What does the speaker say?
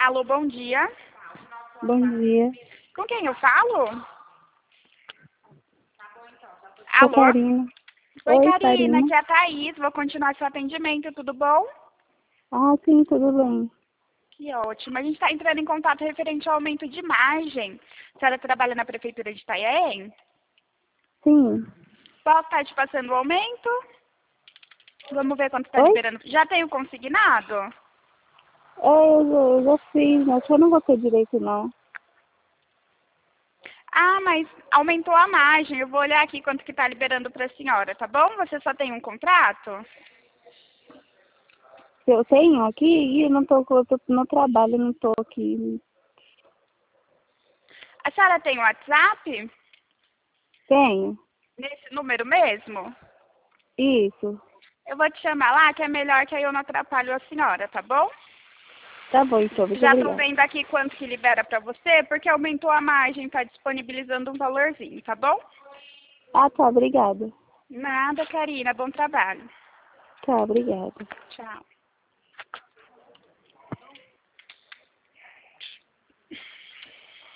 Alô, bom dia. Bom dia. Com quem eu falo? Sou Alô? Karina. Oi, Oi, Karina, Karina. aqui é a Thaís. Vou continuar seu atendimento, tudo bom? Ah, sim, tudo bem. Que ótimo. A gente está entrando em contato referente ao aumento de margem. A senhora trabalha na Prefeitura de Itanhaém? Sim. Posso estar te passando o aumento? Vamos ver quanto está Oi? liberando. Já tem o consignado? Eu já fiz, mas eu não vou ter direito, não. Ah, mas aumentou a margem. Eu vou olhar aqui quanto que está liberando para a senhora, tá bom? Você só tem um contrato? Eu tenho aqui e eu tô no trabalho, não tô aqui. A senhora tem o WhatsApp? Tenho. Nesse número mesmo? Isso. Eu vou te chamar lá, que é melhor, que aí eu não atrapalho a senhora, tá bom? Tá bom, então. Muito Já tô obrigada. vendo aqui quanto que libera pra você, porque aumentou a margem, tá disponibilizando um valorzinho, tá bom? Ah, tá. Obrigada. Nada, Karina. Bom trabalho. Tá, obrigada. Tchau.